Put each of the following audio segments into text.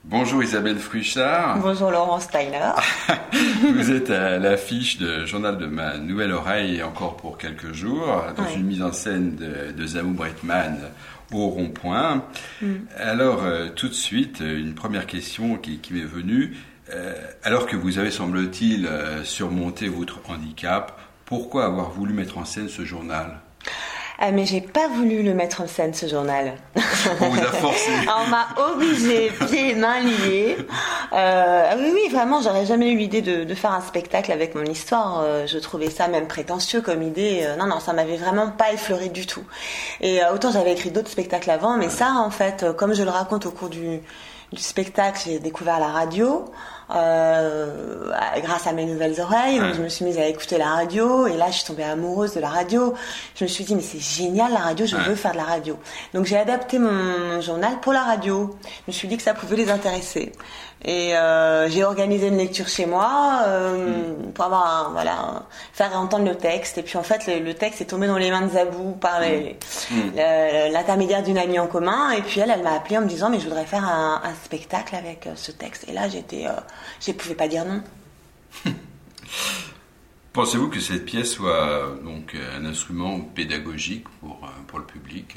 Bonjour Isabelle Fruchard. Bonjour Laurent Steiner. Vous êtes à l'affiche de Journal de ma nouvelle oreille encore pour quelques jours, dans une mise en scène de Zamou Breitman au Rond-Point. Alors tout de suite, une première question qui m'est venue. Alors que vous avez, semble-t-il, surmonté votre handicap, pourquoi avoir voulu mettre en scène ce journal ? Ah, mais j'ai pas voulu le mettre en scène, ce journal. On vous a forcé. On m'a obligé, pieds et mains liés. Oui, vraiment, j'aurais jamais eu l'idée de faire un spectacle avec mon histoire. Je trouvais ça même prétentieux comme idée. Non, ça m'avait vraiment pas effleuré du tout. Et autant j'avais écrit d'autres spectacles avant, mais ça, en fait, comme je le raconte au cours du spectacle, j'ai découvert la radio. Grâce à mes nouvelles oreilles, donc je me suis mise à écouter la radio et là je suis tombée amoureuse de la radio. Je me suis dit mais c'est génial la radio, je veux faire de la radio. Donc j'ai adapté mon journal pour la radio. Je me suis dit que ça pouvait les intéresser et j'ai organisé une lecture chez moi pour avoir faire entendre le texte. Et puis en fait le texte est tombé dans les mains de Zabou par l'intermédiaire d'une amie en commun et puis elle m'a appelée en me disant mais je voudrais faire un spectacle avec ce texte. Et là je ne pouvais pas dire non. Pensez-vous que cette pièce soit donc un instrument pédagogique pour le public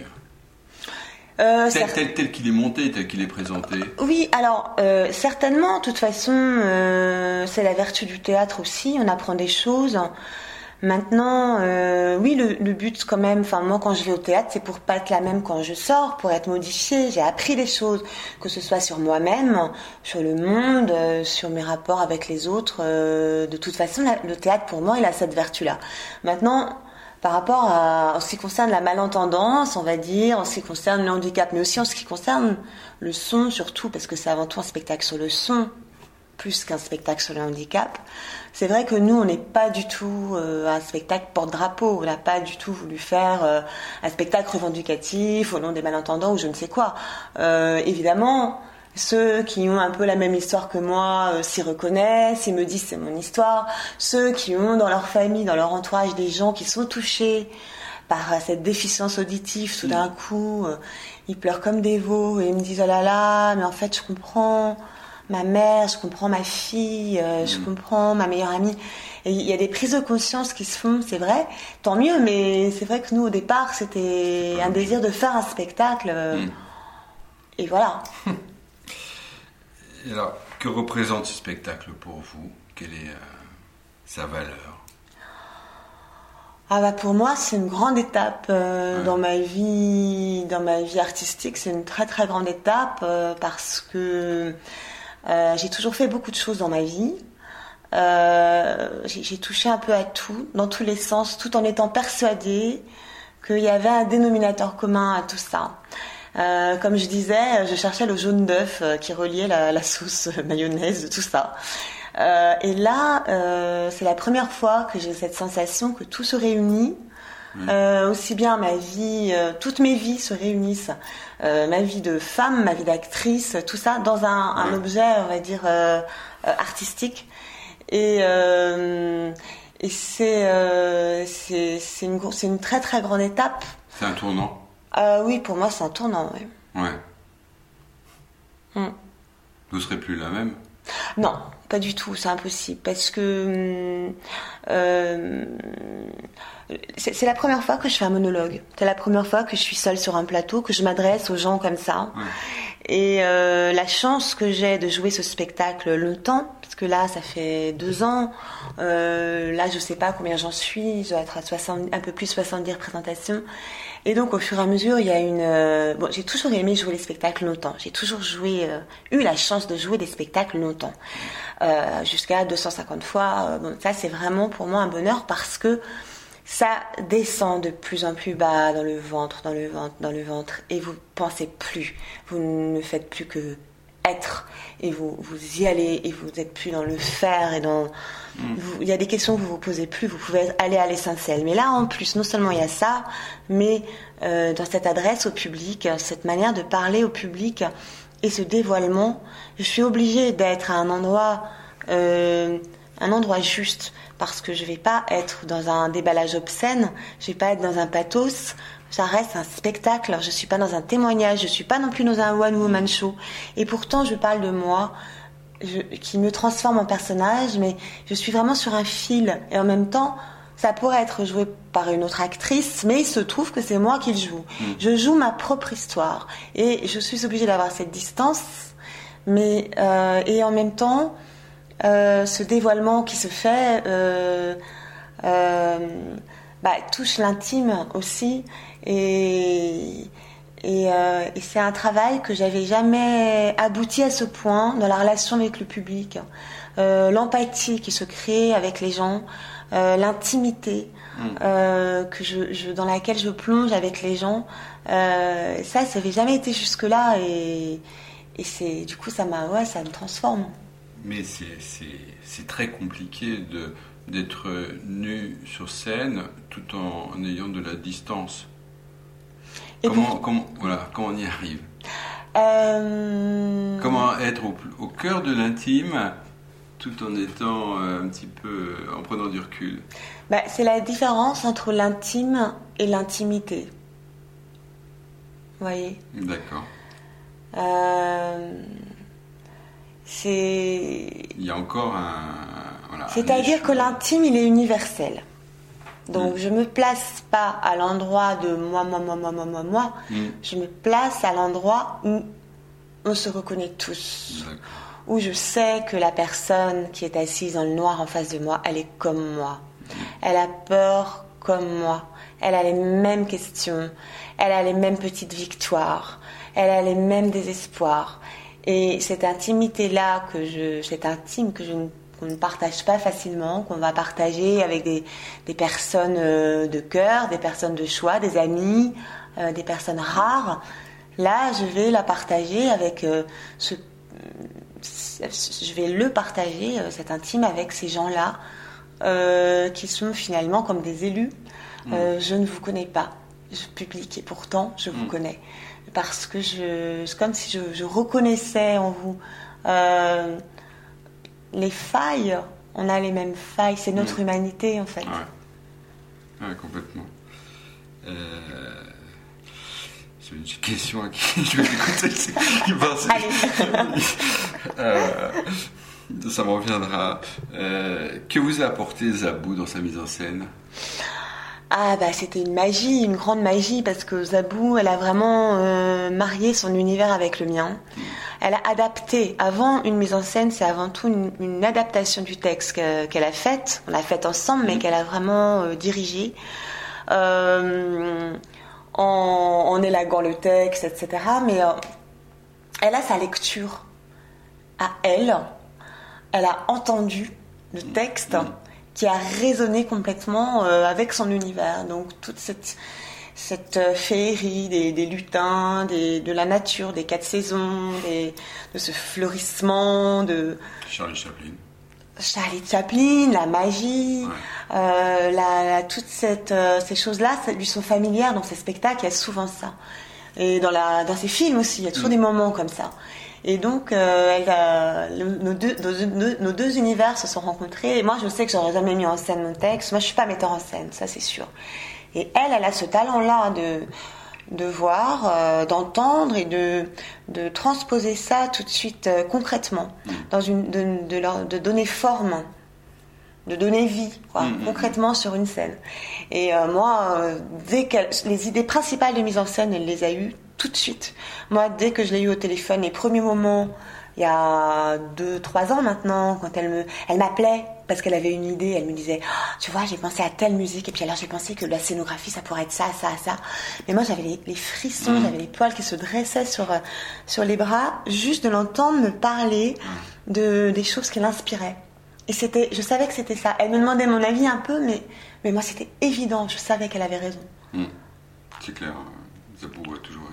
tel qu'il est monté, tel qu'il est présenté? Oui, alors certainement, de toute façon, c'est la vertu du théâtre aussi, on apprend des choses. Maintenant, oui, le but quand même, moi quand je vais au théâtre, c'est pour pas être la même quand je sors, pour être modifiée. J'ai appris des choses, que ce soit sur moi-même, sur le monde, sur mes rapports avec les autres. De toute façon, le théâtre pour moi, il a cette vertu-là. Maintenant, par rapport en ce qui concerne la malentendance, on va dire, en ce qui concerne le handicap, mais aussi en ce qui concerne le son surtout, parce que c'est avant tout un spectacle sur le son, plus qu'un spectacle sur le handicap. C'est vrai que nous, on n'est pas du tout un spectacle porte-drapeau. On n'a pas du tout voulu faire un spectacle revendicatif au nom des malentendants ou je ne sais quoi. Évidemment, ceux qui ont un peu la même histoire que moi s'y reconnaissent, ils me disent c'est mon histoire. Ceux qui ont dans leur famille, dans leur entourage des gens qui sont touchés par cette déficience auditive, tout d'un coup, ils pleurent comme des veaux et ils me disent oh là là, mais en fait je comprends ma mère, je comprends ma fille, je comprends ma meilleure amie. Et il y a des prises de conscience qui se font, c'est vrai, tant mieux, mais c'est vrai que nous, au départ, c'était un désir de faire un spectacle. Et voilà. Et alors, que représente ce spectacle pour vous? Quelle est sa valeur? Pour moi, c'est une grande étape dans ma vie artistique. C'est une très très grande étape parce que j'ai toujours fait beaucoup de choses dans ma vie. J'ai touché un peu à tout, dans tous les sens, tout en étant persuadée qu'il y avait un dénominateur commun à tout ça. Comme je disais, je cherchais le jaune d'œuf qui reliait la sauce mayonnaise, tout ça. Et là, c'est la première fois que j'ai cette sensation que tout se réunit. Aussi bien ma vie, toutes mes vies se réunissent, ma vie de femme, ma vie d'actrice, tout ça dans un objet, on va dire, artistique. Et c'est une très très grande étape. C'est un tournant. Oui, pour moi c'est un tournant. Oui. Ouais. Vous serez plus la même? Non, pas du tout, c'est impossible parce que c'est la première fois que je fais un monologue. C'est la première fois que je suis seule sur un plateau, que je m'adresse aux gens comme ça. Ouais. Et la chance que j'ai de jouer ce spectacle longtemps, parce que là, ça fait 2 ans. Là, je sais pas combien j'en suis. Je dois être à un peu plus de 70 représentations. Et donc, au fur et à mesure, il y a j'ai toujours aimé jouer les spectacles longtemps. J'ai toujours eu la chance de jouer des spectacles longtemps. Jusqu'à 250 fois. Ça, c'est vraiment pour moi un bonheur parce que ça descend de plus en plus bas dans le ventre, et vous pensez plus, vous ne faites plus que être, et vous y allez, et vous n'êtes plus dans le faire, et il y a des questions que vous vous posez plus, vous pouvez aller à l'essentiel. Mais là, en plus, non seulement il y a ça, mais dans cette adresse au public, cette manière de parler au public, et ce dévoilement, je suis obligée d'être à un endroit juste, parce que je vais pas être dans un déballage obscène, je vais pas être dans un pathos, Ça reste un spectacle. Je suis pas dans un témoignage, je suis pas non plus dans un one-woman show. Et pourtant, je parle de moi, qui me transforme en personnage, mais je suis vraiment sur un fil. Et en même temps, ça pourrait être joué par une autre actrice, mais il se trouve que c'est moi qui le joue. Je joue ma propre histoire. Et je suis obligée d'avoir cette distance, mais et en même temps, ce dévoilement qui se fait touche l'intime aussi. Et c'est un travail que j'avais jamais abouti à ce point dans la relation avec le public. L'empathie qui se crée avec les gens, l'intimité dans laquelle je plonge avec les gens, ça n'avait jamais été jusque-là, et c'est du coup ça me transforme. Mais c'est très compliqué d'être nu sur scène tout en ayant de la distance. Comment on y arrive? Comment être au cœur de l'intime tout en étant un petit peu, en prenant du recul? C'est la différence entre l'intime et l'intimité. Vous voyez? D'accord. Il y a encore C'est-à-dire que l'intime, il est universel. Donc je me place pas à l'endroit de moi. Je me place à l'endroit où on se reconnaît tous. D'accord. Où je sais que la personne qui est assise dans le noir en face de moi, elle est comme moi. Elle a peur comme moi. Elle a les mêmes questions. Elle a les mêmes petites victoires. Elle a les mêmes désespoirs. Et cette intimité-là, qu'on ne partage pas facilement, qu'on va partager avec des personnes de cœur, des personnes de choix, des amis, des personnes rares. Là, je vais la partager avec je vais le partager, cet intime, avec ces gens-là qui sont finalement comme des élus. Je ne vous connais pas, public, et pourtant je vous connais. Parce que c'est comme si je reconnaissais en vous les failles. On a les mêmes failles, c'est notre humanité en fait. Ouais, complètement. C'est une question à qui je vais écouter. Ça me reviendra. Que vous a apporté Zabou dans sa mise en scène? C'était une magie, une grande magie, parce que Zabou, elle a vraiment marié son univers avec le mien. Elle a adapté. Avant une mise en scène, c'est avant tout une adaptation du texte qu'elle a faite. On l'a faite ensemble, mais qu'elle a vraiment dirigée. En élaguant le texte, etc. Mais elle a sa lecture à elle. Elle a entendu le texte qui a résonné complètement avec son univers. Donc toute cette féerie des lutins, de la nature, des 4 saisons, de ce fleurissement de Charlie Chaplin, la magie, toutes ces choses-là, ça lui sont familières dans ses spectacles. Il y a souvent ça, et dans ses films aussi, il y a toujours des moments comme ça. Et donc, nos deux univers se sont rencontrés. Et moi, je sais que j'aurais jamais mis en scène mon texte. Moi, je suis pas metteur en scène, ça c'est sûr. Et elle a ce talent-là de voir, d'entendre et de transposer ça tout de suite concrètement, de donner forme, de donner vie, concrètement sur une scène. Et moi, les idées principales de mise en scène, elle les a eues tout de suite. Moi, dès que je l'ai eu au téléphone, les premiers moments, il y a 2-3 ans maintenant, quand elle m'appelait parce qu'elle avait une idée, elle me disait tu vois, j'ai pensé à telle musique, et puis alors j'ai pensé que la scénographie ça pourrait être ça. Mais moi j'avais les frissons, j'avais les poils qui se dressaient sur les bras, juste de l'entendre me parler des choses qu'elle inspirait. Et je savais que c'était ça. Elle me demandait mon avis un peu, mais moi c'était évident, je savais qu'elle avait raison. C'est clair. Ça pourrait toujours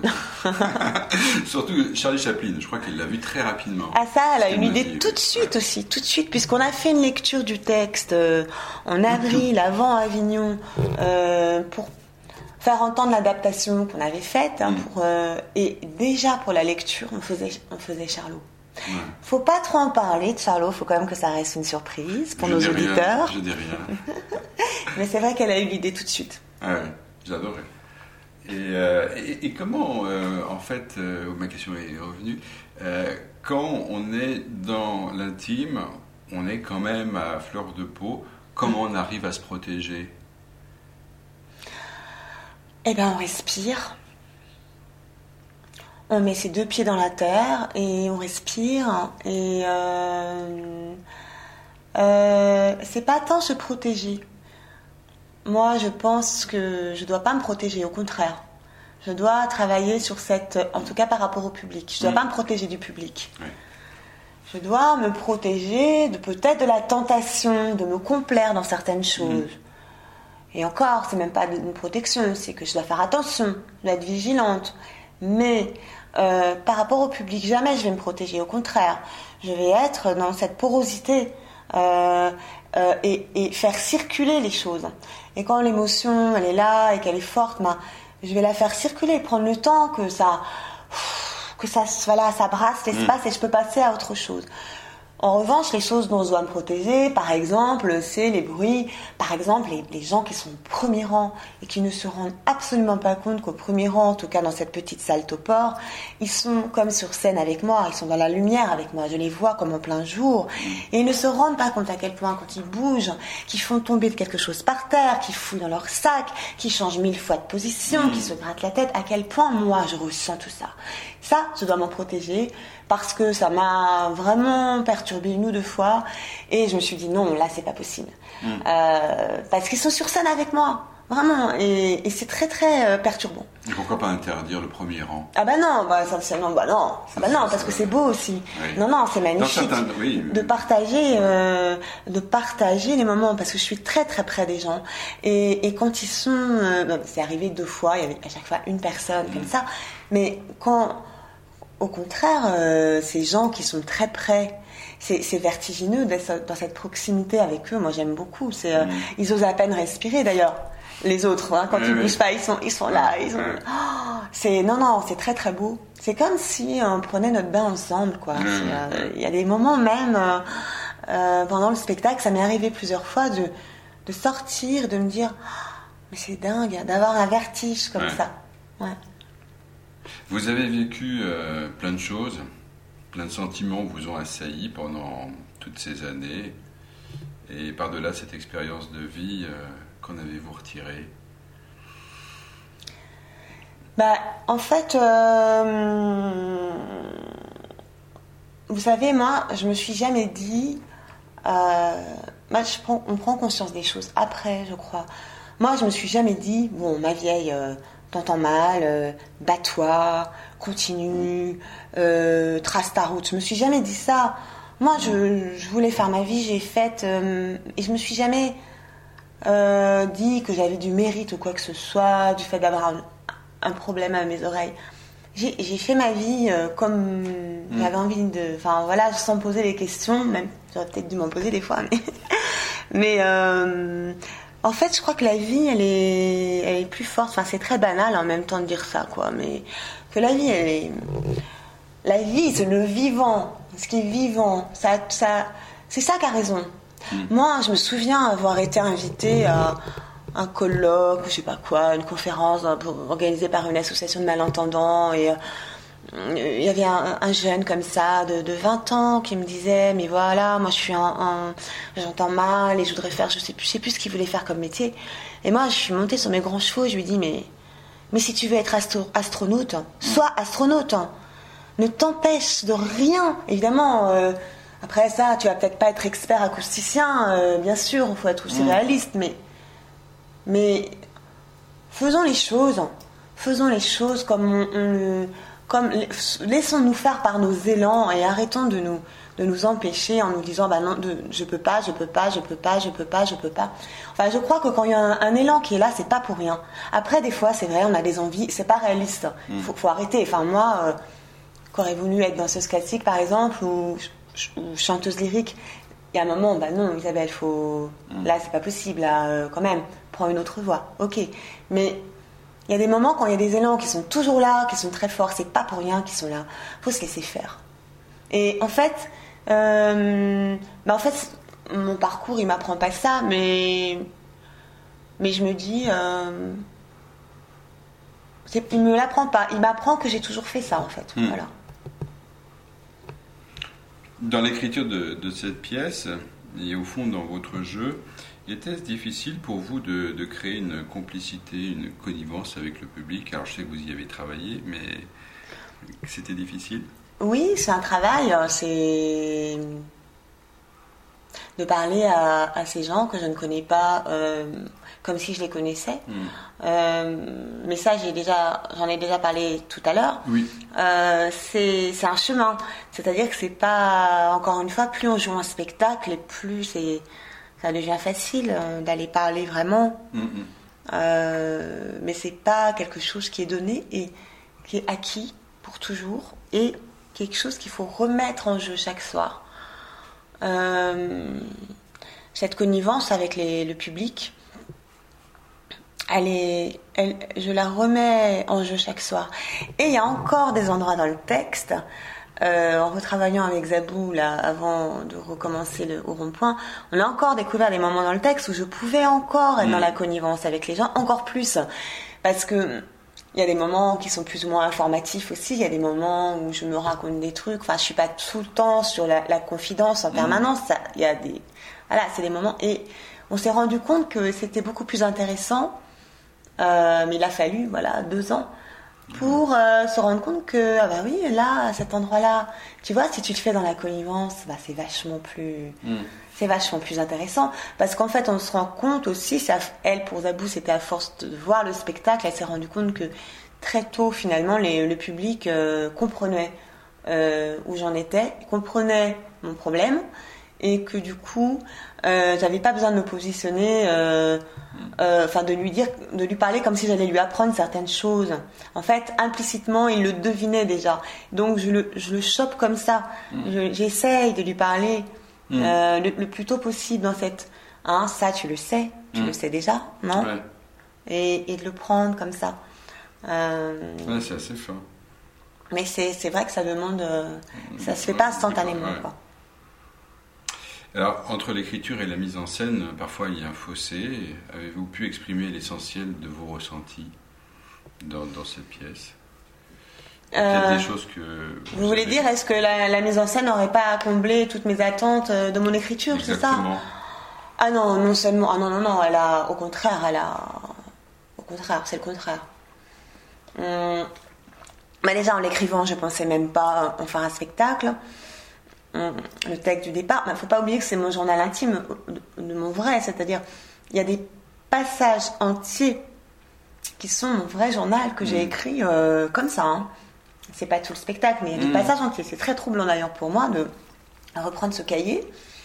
surtout Charlie Chaplin, je crois qu'elle l'a vu très rapidement. Ça, elle a une idée tout de suite, puisqu'on a fait une lecture du texte en avril, avant Avignon, pour faire entendre l'adaptation qu'on avait faite, et déjà pour la lecture, on faisait Charlot. Faut pas trop en parler de Charlot, faut quand même que ça reste une surprise pour nos auditeurs. Je dis rien. Mais c'est vrai qu'elle a eu l'idée tout de suite. Ouais, j'adorais. Et comment, en fait, ma question est revenue, quand on est dans l'intime, on est quand même à fleur de peau, comment on arrive à se protéger? Eh bien, on respire. On met ses 2 pieds dans la terre et on respire. Et c'est pas tant se protéger. Moi, je pense que je dois pas me protéger, au contraire. Je dois travailler sur en tout cas par rapport au public. Je dois pas me protéger du public. Oui. Je dois me protéger peut-être de la tentation de me complaire dans certaines choses. Et encore, c'est même pas une protection, c'est que je dois faire attention, je dois être vigilante. Mais par rapport au public, jamais je vais me protéger. Au contraire, je vais être dans cette porosité et faire circuler les choses. Et quand l'émotion, elle est là et qu'elle est forte, je vais la faire circuler, prendre le temps que ça brasse l'espace et je peux passer à autre chose. En revanche, les choses dont je dois me protéger, par exemple, c'est les bruits. Par exemple, les gens qui sont au premier rang et qui ne se rendent absolument pas compte qu'au premier rang, en tout cas dans cette petite salle Topor, ils sont comme sur scène avec moi, ils sont dans la lumière avec moi, je les vois comme en plein jour. Et ils ne se rendent pas compte à quel point quand ils bougent, qu'ils font tomber quelque chose par terre, qu'ils fouillent dans leur sac, qu'ils changent 1000 fois de position, qu'ils se grattent la tête, à quel point moi je ressens tout ça. Ça, je dois m'en protéger parce que ça m'a vraiment perturbée 1 ou 2 fois et je me suis dit non, là c'est pas possible. Parce qu'ils sont sur scène avec moi, vraiment, et c'est très très perturbant. Et pourquoi pas interdire le premier rang? Ah bah non, parce que c'est beau aussi. Oui. Non, c'est magnifique de partager les moments parce que je suis très très près des gens et quand ils sont, c'est arrivé 2 fois, il y avait à chaque fois une personne comme ça, mais quand au contraire, ces gens qui sont très près, c'est vertigineux d'être dans cette proximité avec eux. Moi, j'aime beaucoup. Ils osent à peine respirer, d'ailleurs. Les autres, quand ils bougent pas, ils sont là. C'est très très beau. C'est comme si on prenait notre bain ensemble, quoi. Il y a des moments même pendant le spectacle, ça m'est arrivé plusieurs fois de sortir, de me dire, mais c'est dingue, d'avoir un vertige comme ça. Ouais. Vous avez vécu plein de choses, plein de sentiments vous ont assailli pendant toutes ces années. Et par-delà cette expérience de vie, qu'en avez-vous retiré? En fait, vous savez, moi, je me suis jamais dit... on prend conscience des choses après, je crois. Moi, je me suis jamais dit, bon, ma vieille... t'entends mal, bats-toi, continue, trace ta route. Je me suis jamais dit ça. Moi, je voulais faire ma vie, j'ai faite, et je me suis jamais dit que j'avais du mérite ou quoi que ce soit, du fait d'avoir un problème à mes oreilles. J'ai fait ma vie comme j'avais envie de... Enfin, voilà, sans poser les questions, même, j'aurais peut-être dû m'en poser des fois, mais en fait, je crois que la vie, elle est plus forte. Enfin, c'est très banal en même temps de dire ça, quoi. Mais que la vie, la vie, c'est le vivant, ce qui est vivant. Ça, c'est ça qui a raison. Moi, je me souviens avoir été invitée à un colloque, je sais pas quoi, une conférence organisée par une association de malentendants et il y avait un jeune comme ça de 20 ans qui me disait mais voilà, moi je suis j'entends mal et je voudrais faire je sais plus ce qu'il voulait faire comme métier. Et moi je suis montée sur mes grands chevaux et je lui dis mais si tu veux être astronaute, sois astronaute. Ne t'empêche de rien. Évidemment après ça, tu vas peut-être pas être expert acousticien, bien sûr, il faut être aussi réaliste, mais faisons les choses comme laissons-nous faire par nos élans et arrêtons de nous empêcher en nous disant bah non, je peux pas. Enfin, je crois que quand il y a un élan qui est là, c'est pas pour rien. Après, des fois, c'est vrai, on a des envies, c'est pas réaliste. Faut arrêter. Enfin, moi, qu'aurais voulu être danseuse classique, par exemple, ou chanteuse lyrique. Il y a un moment, bah non, Isabelle, là, c'est pas possible, là, quand même, prends une autre voie. Ok, mais il y a des moments quand il y a des élans qui sont toujours là, qui sont très forts, c'est pas pour rien qu'ils sont là. Faut se laisser faire. Et en fait, mon parcours, il m'apprend pas ça, mais je me dis, Il me l'apprend pas. Il m'apprend que j'ai toujours fait ça, en fait. Voilà. Dans l'écriture de cette pièce, et au fond dans votre jeu, était-ce difficile pour vous de créer une complicité, une connivence avec le public? Alors je sais que vous y avez travaillé, mais c'était difficile? Oui, c'est un travail. C'est de parler à ces gens que je ne connais pas comme si je les connaissais. Mais ça, j'en ai déjà parlé tout à l'heure. Oui. C'est un chemin. C'est-à-dire que c'est pas, encore une fois, plus on joue un spectacle et plus ça devient facile d'aller parler vraiment. Mais c'est pas quelque chose qui est donné et qui est acquis pour toujours et quelque chose qu'il faut remettre en jeu chaque soir. Cette connivence avec le public, je la remets en jeu chaque soir. Et il y a encore des endroits dans le texte, en retravaillant avec Zabou là, avant de recommencer au rond-point, on a encore découvert des moments dans le texte où je pouvais encore être dans la connivence avec les gens, encore plus, parce que il y a des moments qui sont plus ou moins informatifs aussi, il y a des moments où je me raconte des trucs, enfin je suis pas tout le temps sur la confidence en permanence, il y a c'est des moments, et on s'est rendu compte que c'était beaucoup plus intéressant, mais il a fallu 2 ans pour se rendre compte que là, à cet endroit-là, tu vois, si tu le fais dans la connivence, c'est vachement plus intéressant, parce qu'en fait on se rend compte aussi, elle pour Zabou c'était à force de voir le spectacle, elle s'est rendue compte que très tôt finalement le public comprenait où j'en étais, comprenait mon problème, et que du coup j'avais pas besoin de me positionner, de lui parler comme si j'allais lui apprendre certaines choses. En fait, implicitement, il le devinait déjà. Donc je le chope comme ça. J'essaye de lui parler le plus tôt possible en fait. Ça tu le sais déjà, non? Ouais. Et de le prendre comme ça. Ouais, c'est assez fort. Mais c'est vrai que ça demande, ça se fait pas instantanément, ouais. quoi. Alors, entre l'écriture et la mise en scène, parfois il y a un fossé. Avez-vous pu exprimer l'essentiel de vos ressentis dans cette pièce? Il y a des choses que... Vous voulez dire, est-ce que la mise en scène n'aurait pas comblé toutes mes attentes de mon écriture? Exactement. C'est ça? Ah non, non seulement... Ah non, au contraire, c'est le contraire. Déjà, en l'écrivant, je pensais même pas en faire un spectacle. Le texte du départ, il ne faut pas oublier que c'est mon journal intime de mon vrai, c'est-à-dire il y a des passages entiers qui sont mon vrai journal que j'ai écrit comme ça. C'est pas tout le spectacle, mais il y a des passages entiers. C'est très troublant d'ailleurs pour moi de reprendre ce cahier.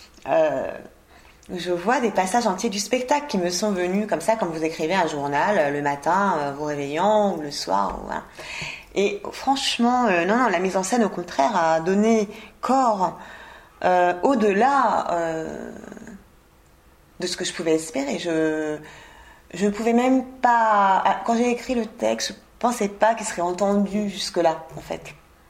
Je vois des passages entiers du spectacle qui me sont venus comme ça, comme vous écrivez un journal le matin, vous réveillant, ou le soir. Voilà. Et franchement, non, la mise en scène, au contraire, a donné corps au-delà de ce que je pouvais espérer. Je ne pouvais même pas... Quand j'ai écrit le texte, je ne pensais pas qu'il serait entendu jusque-là, en fait.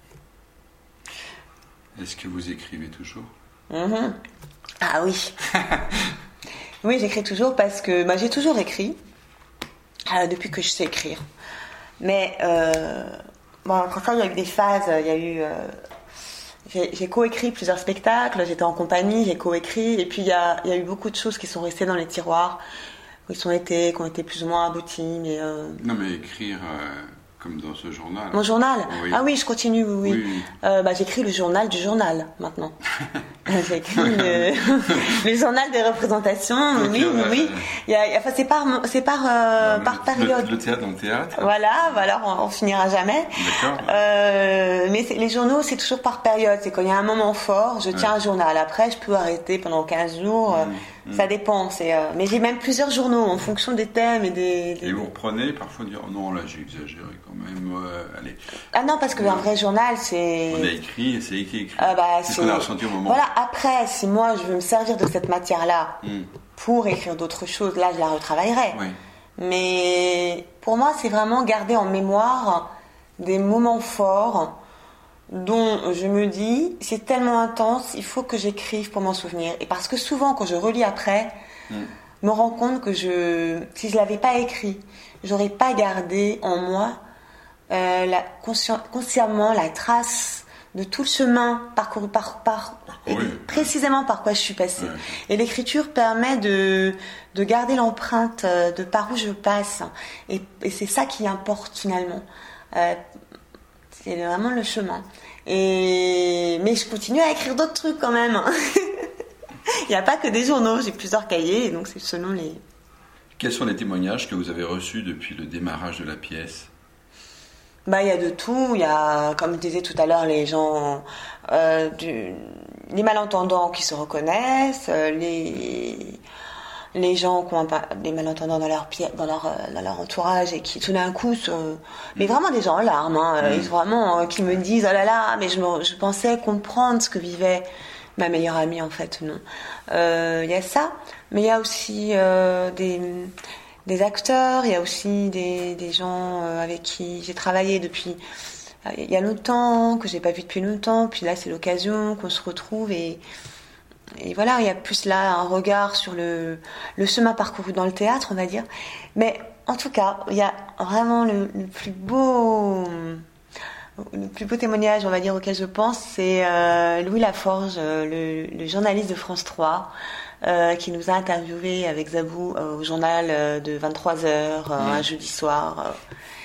Est-ce que vous écrivez toujours? Ah oui. Oui, j'écris toujours parce que j'ai toujours écrit, depuis que je sais écrire. Mais... pour ça, il y a eu des phases. Il y a eu, j'ai coécrit plusieurs spectacles. J'étais en compagnie, j'ai coécrit, et puis il y a eu beaucoup de choses qui sont restées dans les tiroirs, qui ont été plus ou moins abouties. Mais non, mais écrire comme dans ce journal. Mon journal. Oui. Ah oui, je continue. Oui. J'écris le journal du journal maintenant. J'écris le journal des représentations. Okay, oui. C'est par période. Le théâtre dans le théâtre. Voilà, on finira jamais. D'accord. Mais les journaux, c'est toujours par période. C'est quand il y a un moment fort, je tiens un journal. Après, je peux arrêter pendant 15 jours. Ça dépend. Mais j'ai même plusieurs journaux en fonction des thèmes et des... Et vous reprenez parfois dire, oh non, là j'ai exagéré quand même. Allez. Ah non, parce qu'un vrai journal, c'est... On a écrit et c'est écrit. C'est ce qu'on a ressenti au moment. Voilà, après, si moi je veux me servir de cette matière-là pour écrire d'autres choses, là je la retravaillerai. Oui. Mais pour moi, c'est vraiment garder en mémoire des moments forts dont je me dis, c'est tellement intense, il faut que j'écrive pour m'en souvenir. Et parce que souvent, quand je relis après, je me rends compte que si je l'avais pas écrit, j'aurais pas gardé en moi consciemment la trace de tout le chemin parcouru précisément par quoi je suis passée. Ouais. Et l'écriture permet de garder l'empreinte de par où je passe. Et c'est ça qui importe finalement. C'est vraiment le chemin. Mais je continue à écrire d'autres trucs quand même. Il n'y a pas que des journaux, j'ai plusieurs cahiers, et donc c'est selon les... Quels sont les témoignages que vous avez reçus depuis le démarrage de la pièce ? Il y a de tout. Il y a, comme je disais tout à l'heure, les gens, les malentendants qui se reconnaissent, les gens qui ont des malentendants dans leur entourage et qui tout d'un coup mais vraiment des gens en larmes, vraiment qui me disent oh là là, mais je pensais comprendre ce que vivait ma meilleure amie, en fait non. Il y a ça, mais il y a aussi des acteurs, il y a aussi des gens avec qui j'ai travaillé depuis il y a longtemps, que j'ai pas vu depuis longtemps, puis là c'est l'occasion qu'on se retrouve et voilà, il y a plus là un regard sur le chemin parcouru dans le théâtre, on va dire. Mais en tout cas, il y a vraiment le plus beau témoignage, on va dire, auquel je pense, c'est Louis Laforge, le journaliste de France 3, qui nous a interviewés avec Zabou au journal de 23h, un jeudi soir.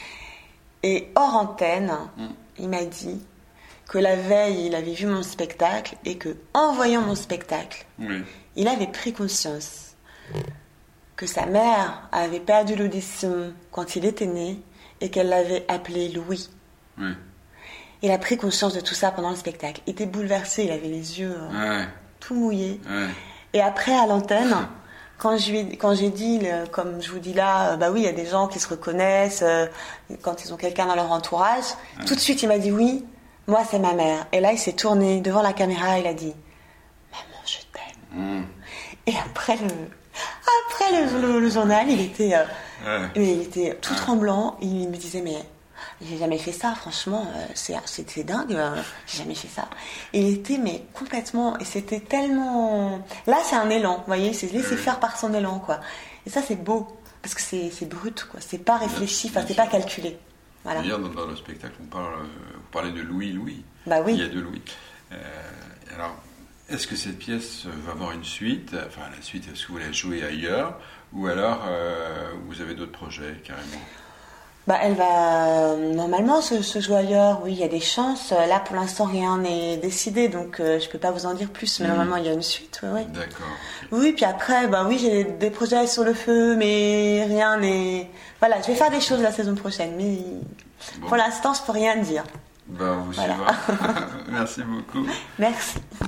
Et hors antenne, il m'a dit que la veille, il avait vu mon spectacle et que, en voyant mon spectacle, il avait pris conscience que sa mère avait perdu l'audition quand il était né et qu'elle l'avait appelé Louis. Oui. Il a pris conscience de tout ça pendant le spectacle. Il était bouleversé, il avait les yeux tout mouillés. Ouais. Et après, à l'antenne, quand j'ai dit, comme je vous dis là, oui, il y a des gens qui se reconnaissent quand ils ont quelqu'un dans leur entourage, tout de suite, il m'a dit oui. Moi, c'est ma mère. Et là, il s'est tourné devant la caméra et il a dit « Maman, je t'aime. » Et après le journal, il était tout tremblant. Il me disait « Mais j'ai jamais fait ça, franchement, c'est dingue, j'ai jamais fait ça. » Et il était complètement... Et c'était tellement... Là, c'est un élan, vous voyez, il s'est laissé faire par son élan, quoi. Et ça, c'est beau, parce que c'est brut, quoi. C'est pas réfléchi, c'est pas calculé. Voilà. D'ailleurs, dans le spectacle, vous parlez de Louis. Bah oui. Il y a deux Louis. Alors, est-ce que cette pièce va avoir une suite ? Enfin, la suite, est-ce que vous la jouez ailleurs ? Ou alors, vous avez d'autres projets, carrément ? Elle va normalement se jouer ailleurs. Oui, il y a des chances. Là, pour l'instant, rien n'est décidé, donc je peux pas vous en dire plus. Mais normalement, il y a une suite. Oui. D'accord. Oui, puis après, oui, j'ai des projets sur le feu, mais rien n'est. Voilà, je vais faire des choses la saison prochaine, mais pour l'instant, je peux rien dire. On vous suivra. Merci beaucoup. Merci.